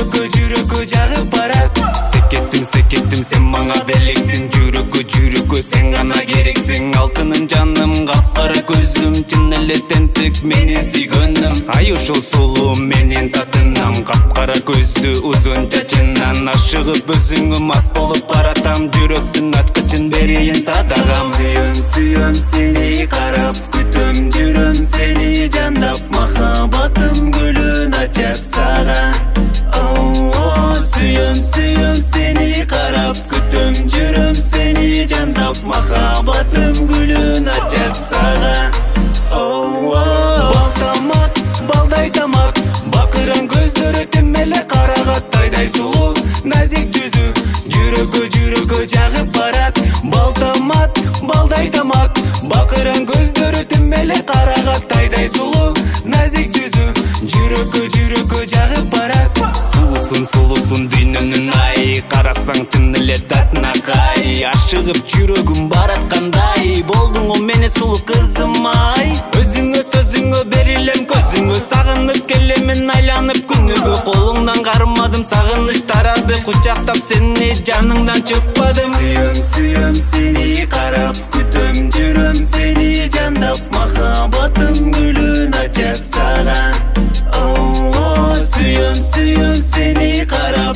жүрөккө жагып барат. Секеттим сен мага белексиң, жүрөккө сен гана керексиң. Алтыным жаным, капкара көзүм, чын эле тентек менен сүйгөнүм. Ай ошол сулуу менен татынам, капкара көздү узун чачынан. Ашыгып өзүңө мас болуп баратам, жүрөктүн ачкычын берейин садагам. Сүйөм сени карап, күтөм жүрөм сени жандап, махабатым гүлүн ачат сага. Сүйөм сени карап, күтөм жүрөм сени жандап, махабатым гүлүн ачат сага. Балтамат, балдай тамак, бакыран көздөрү тим эле карагат. Тайдай сулуу, назик жүзү, жүрөккө жагып барат. Балтамат, балдай тамак, бакыран көздөрү тим эле карагат. Тайдай сулуу, назик жүзү, жүрөккө жагып барат. Сулусун дүйнөнүн ай, карасаң чын эле татынакай. Ашыгып жүрөгүм барат кандай, болдуңбу мени сулуу кызым ай. Өзүңө берилем көзүңө, сагынып келемин айланып күнүгө. Колуңдан кармадым, сагыныч тарады, кучактап сени жаныңдан чыкпадым. Сүйөм сени карап, күтөм жүрөм сени жандап, махабатым гүлүн ачат сага. Сүйөм сени карап,